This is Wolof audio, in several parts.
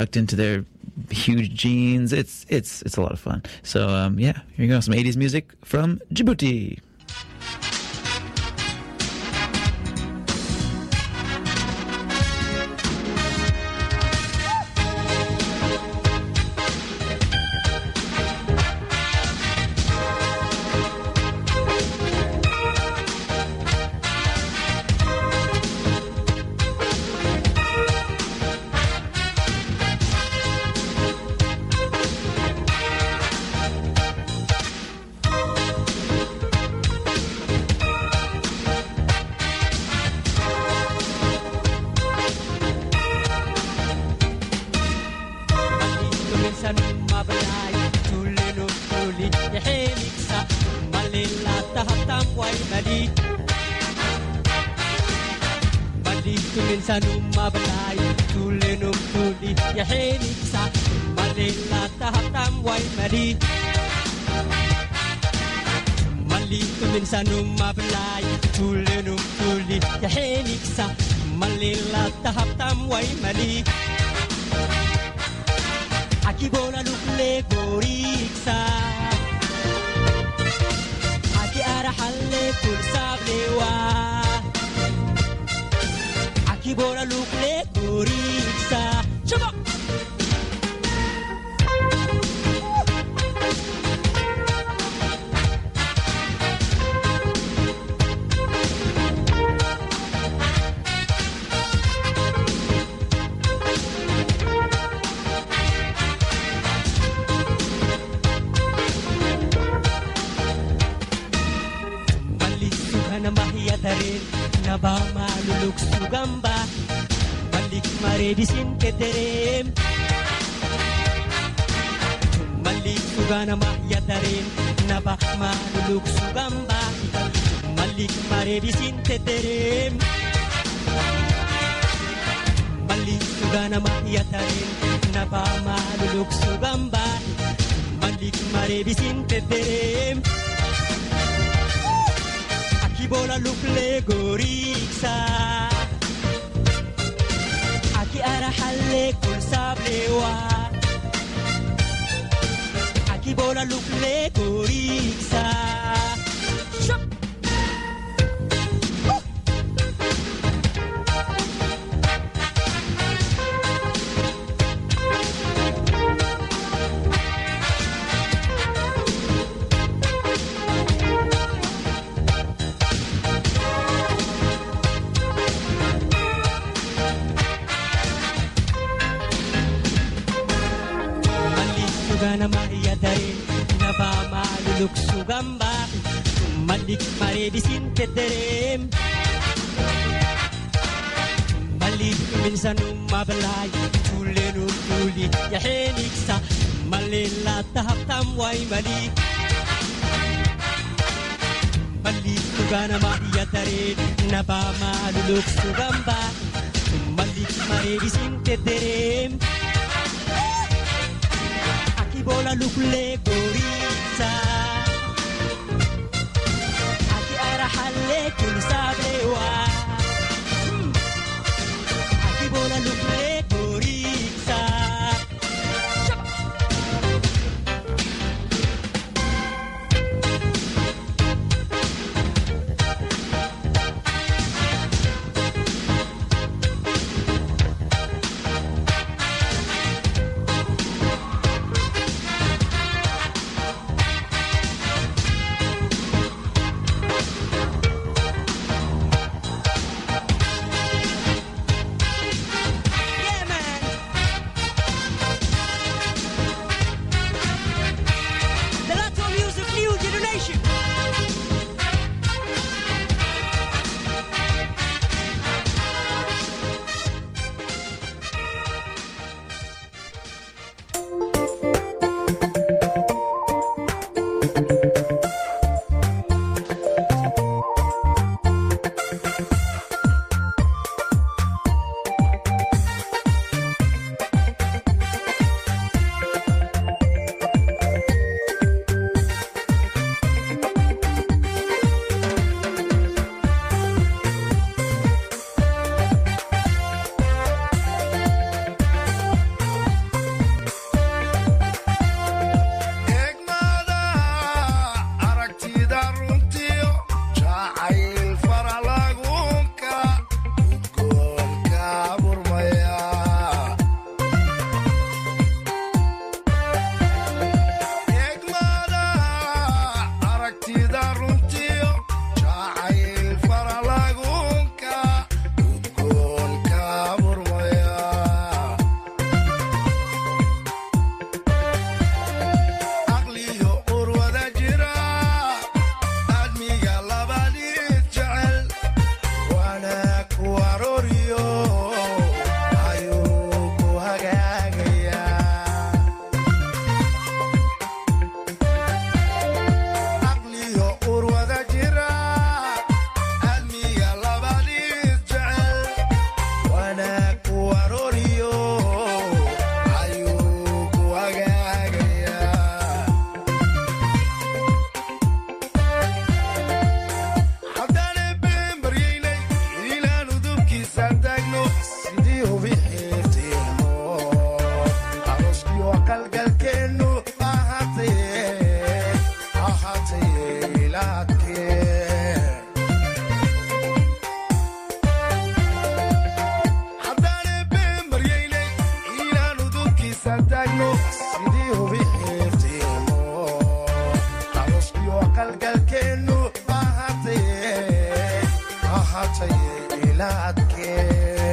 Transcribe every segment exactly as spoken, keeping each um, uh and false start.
tucked into their huge jeans. It's it's it's a lot of fun. So um, yeah, here you go, some eighties music from Djibouti. qalgalkeenu ahaatee ahaatee ilaadkee haddaane been maryayle inaanu dudkiisa taagno sidii hubi xeefteeno aroskiyo qalgalkeenu ahaatee ahaatee ilaadkee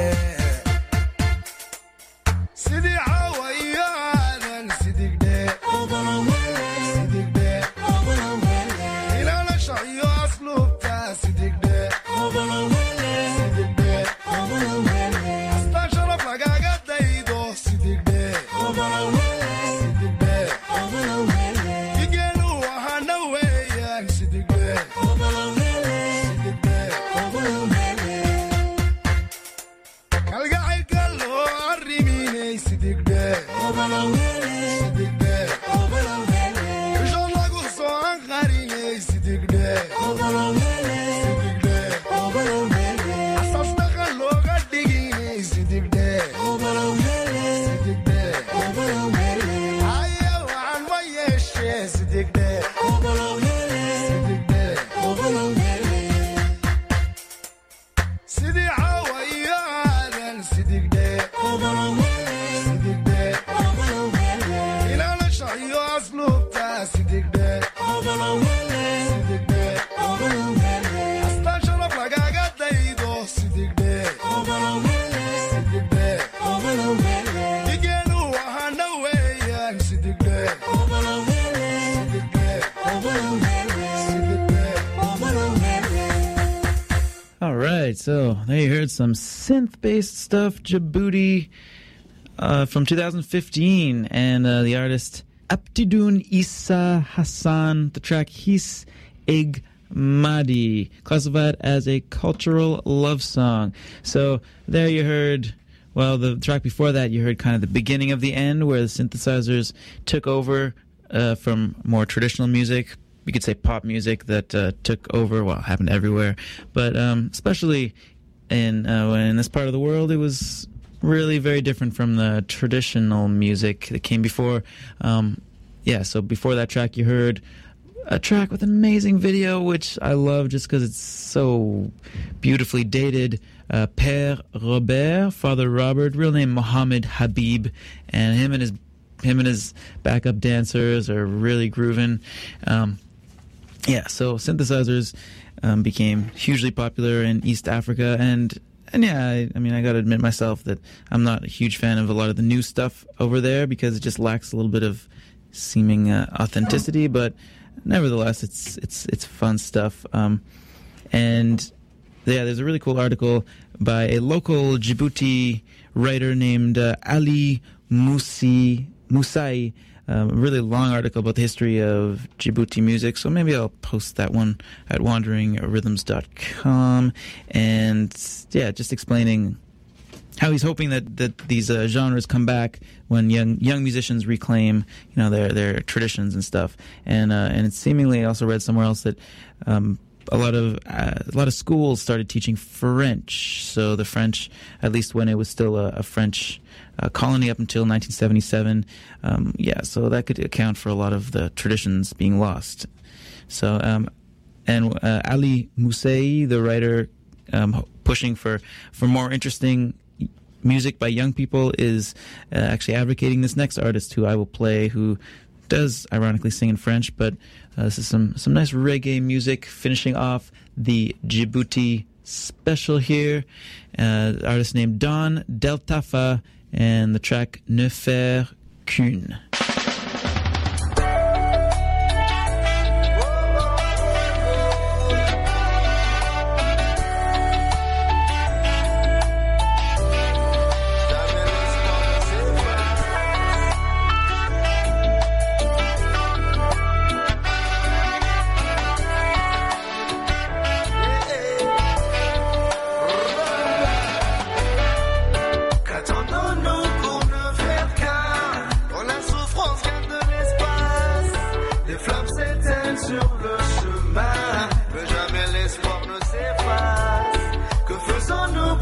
So there you heard some synth-based stuff, Djibouti, uh, from two thousand fifteen, and uh, the artist Abdidoun Issa Hassan, the track His Eg Madi, classified as a cultural love song. So there you heard, well, the track before that, you heard kind of the beginning of the end, where the synthesizers took over uh, from more traditional music. You could say pop music that uh, took over. Well, it happened everywhere, but um, especially in uh, in this part of the world, it was really very different from the traditional music that came before. Um, yeah, so before that track, you heard a track with an amazing video, which I love just because it's so beautifully dated. Uh, Père Robert, Father Robert, real name Mohammed Habib, and him and his him and his backup dancers are really grooving. Um, Yeah, so synthesizers um, became hugely popular in East Africa, and and yeah, I, I mean, I got to admit myself that I'm not a huge fan of a lot of the new stuff over there because it just lacks a little bit of seeming uh, authenticity. But nevertheless, it's it's it's fun stuff. Um, and yeah, there's a really cool article by a local Djibouti writer named uh, Ali Moussi Moussai. Um, a really long article about the history of Djibouti music, so maybe I'll post that one at wandering rhythms dot com, and yeah, just explaining how he's hoping that, that these uh, genres come back when young young musicians reclaim, you know, their their traditions and stuff. And uh, and it's seemingly, I also read somewhere else that um, a lot of uh, a lot of schools started teaching French. So the French, at least when it was still a, a French uh, colony up until nineteen seventy-seven, um, yeah. So that could account for a lot of the traditions being lost. So um, and uh, Ali Moussai, the writer, um, pushing for for more interesting music by young people, is uh, actually advocating this next artist who I will play, who does ironically sing in French, but uh, this is some, some nice reggae music finishing off the Djibouti special here. Uh, the artist named Don Deltafa, and the track Ne Faire Qu'une.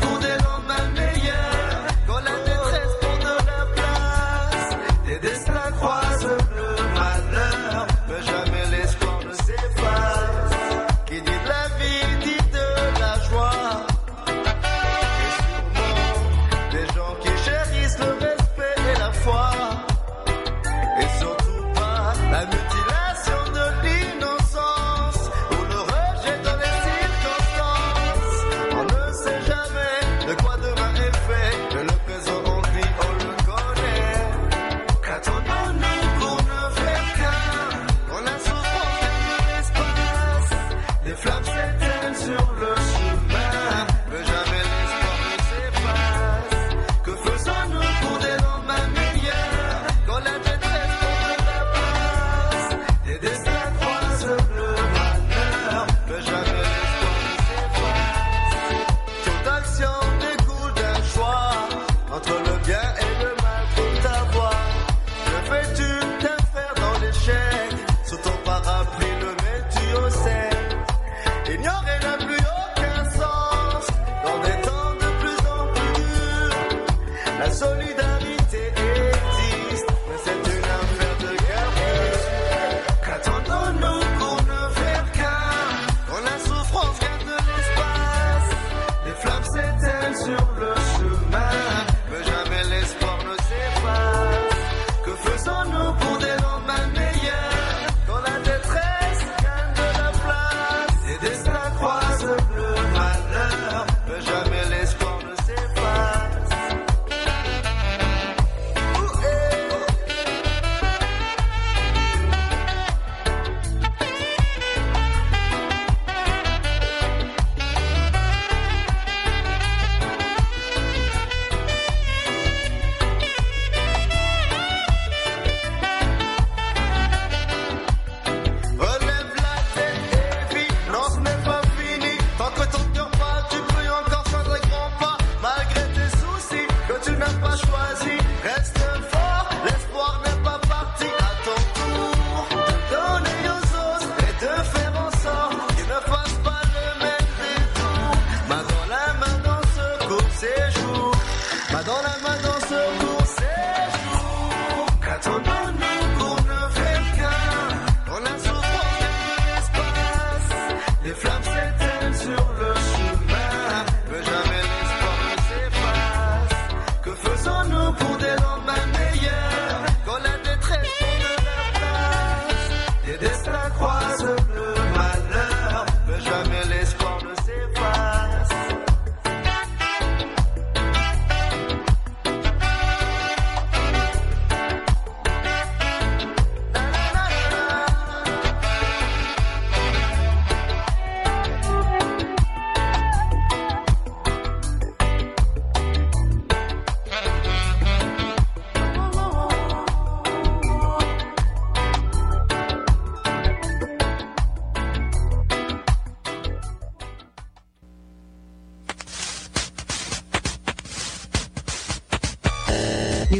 Des destins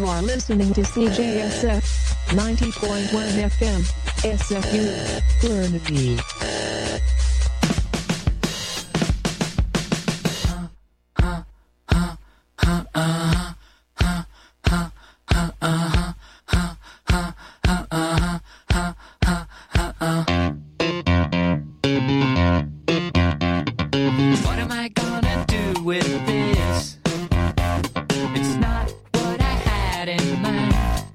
are listening to C J S F ninety point one F M, S F U, Burnaby. What am I gonna do with this? It's not what I had in mind.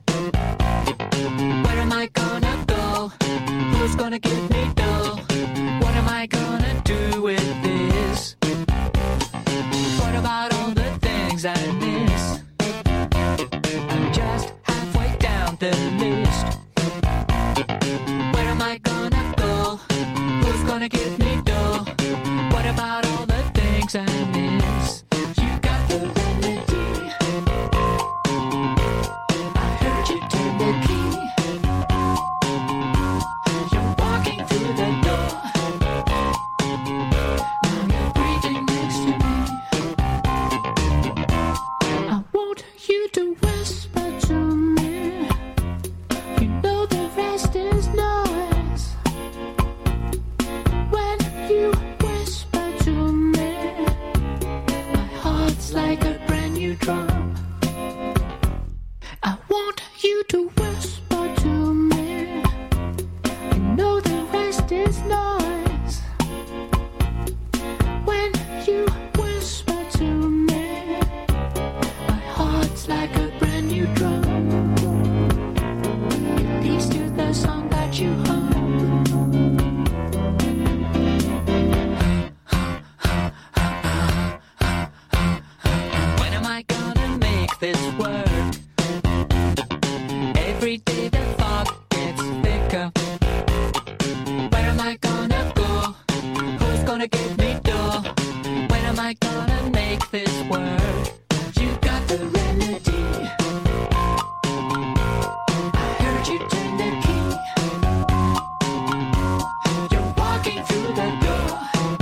Where am I gonna go? Who's gonna give me dough? What am I gonna do with this? What about all the things I miss? I'm just halfway down the list. Where am I gonna go? Who's gonna give me dough? What about all the things I miss? You got the remedy. I heard you turn the key. You're walking through the door. Now you're breathing next to me. I want you to whisper to me. You know the rest is noise. When you whisper to me, my heart's like a brand new drum. I want you to whisper to me. You know the rest is noise. When you whisper to me, my heart's like a brand new drum. It beats to the song that you hum. When am I gonna make this work? Every day the fog gets thicker. Where am I gonna go? Who's gonna give me dough? When am I gonna make this work? You got the remedy. I heard you turn the key. You're walking through the door.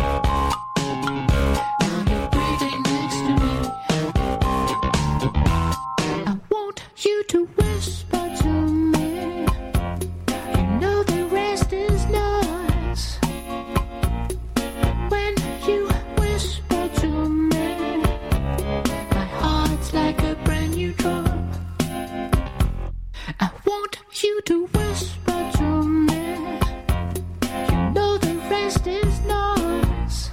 Now you're breathing next to me. I want you to whisper to me. You know the rest is noise. When you whisper to me, my heart's like a brand new drum. I want you to whisper to me. You know the rest is noise.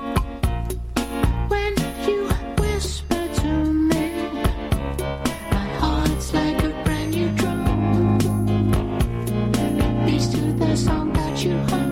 When you whisper to me, my heart's like a brand new drum. It beats to the song that you hum.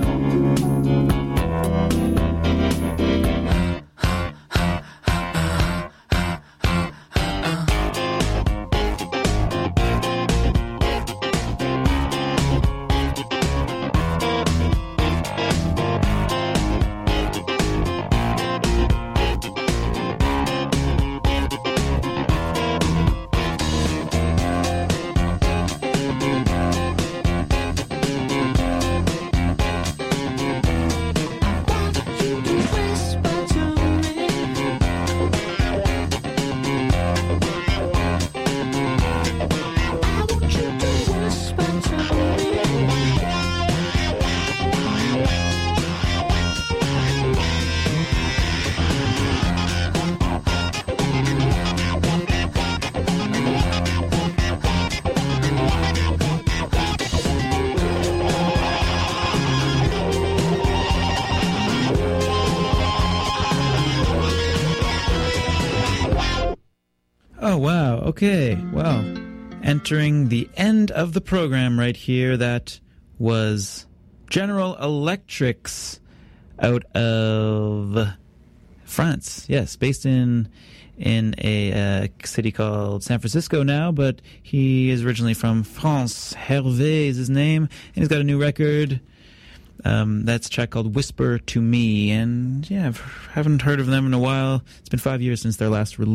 Oh, wow. Okay. Well, entering the end of the program right here, that was General Electrics out of France. Yes, based in in a uh, city called San Francisco now, but he is originally from France. Hervé is his name, and he's got a new record. Um, that's a track called Whisper to Me, and yeah, I haven't heard of them in a while. It's been five years since their last release.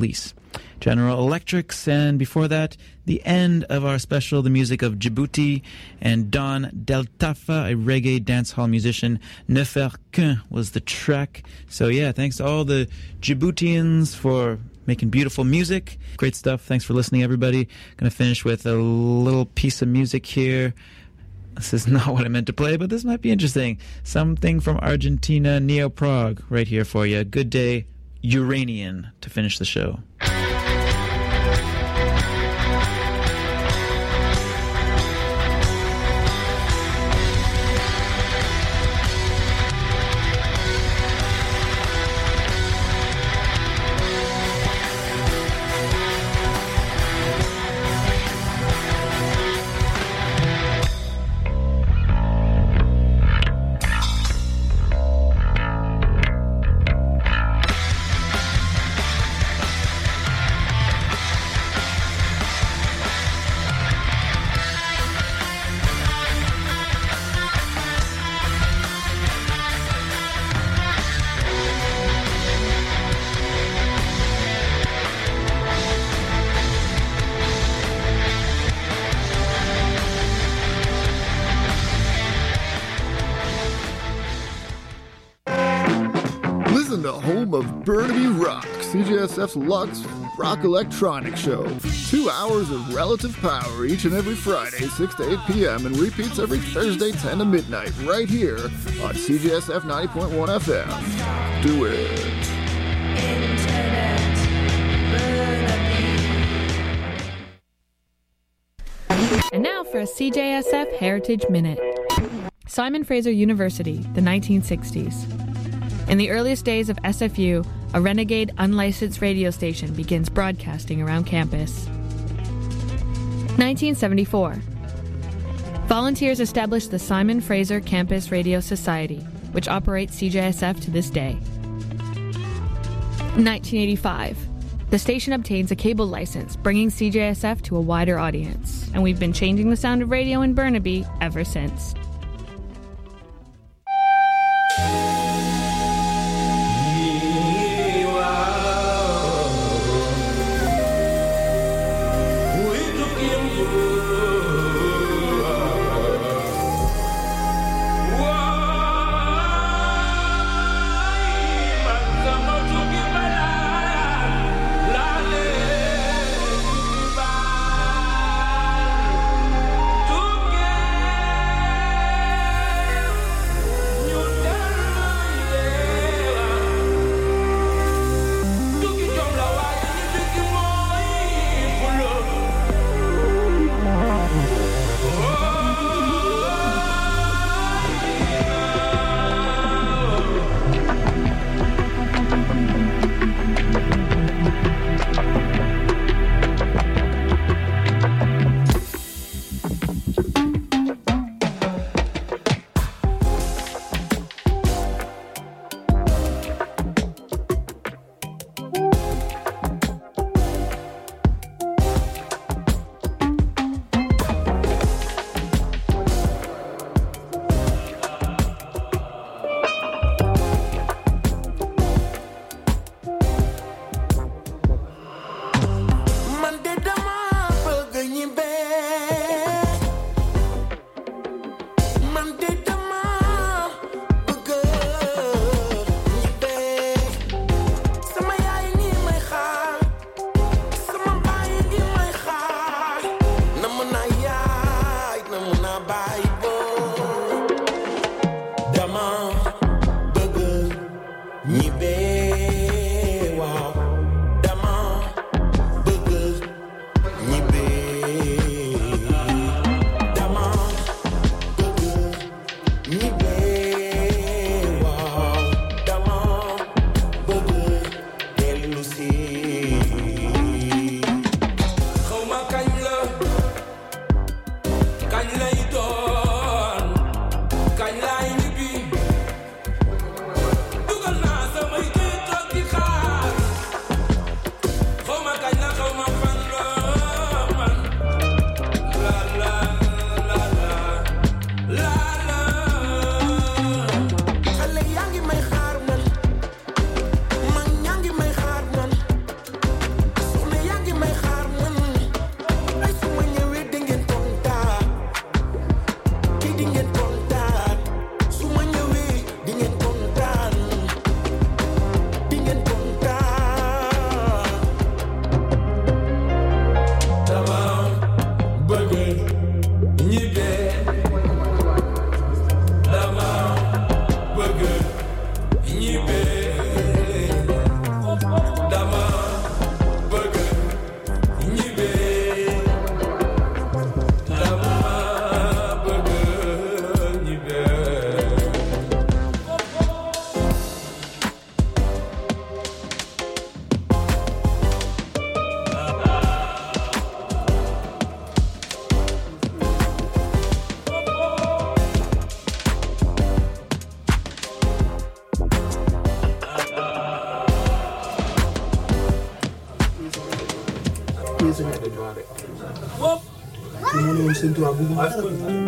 General Electrics, and before that, the end of our special, the music of Djibouti and Don Deltafa, a reggae dancehall musician. Ne faire qu'un was the track. So yeah, thanks to all the Djiboutians for making beautiful music. Great stuff. Thanks for listening, everybody. Gonna finish with a little piece of music here. This is not what I meant to play, but this might be interesting. Something from Argentina, Neo Prague, right here for you. Good Day, Uranian, to finish the show. Burnaby Rock, C J S F's Lux Rock Electronic Show. Two hours of relative power each and every Friday, six to eight p.m. and repeats every Thursday, ten to midnight, right here on C J S F ninety point one F M. Do it. And now for a C J S F Heritage Minute. Simon Fraser University, the nineteen sixties. In the earliest days of S F U, a renegade unlicensed radio station begins broadcasting around campus. nineteen seventy-four. Volunteers established the Simon Fraser Campus Radio Society, which operates C J S F to this day. nineteen eighty-five. The station obtains a cable license, bringing C J S F to a wider audience, and we've been changing the sound of radio in Burnaby ever since. te mu ne woon sëñ Tuubaa bëgguma dara lu bari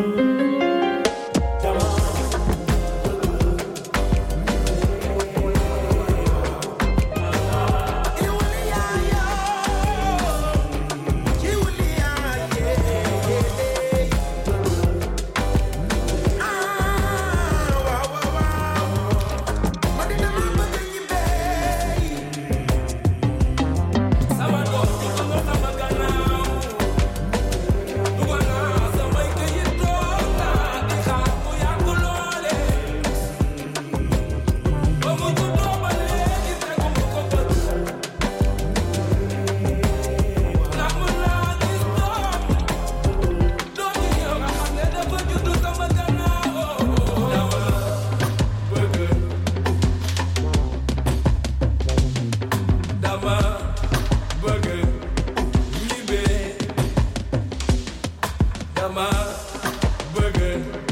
dama bëgg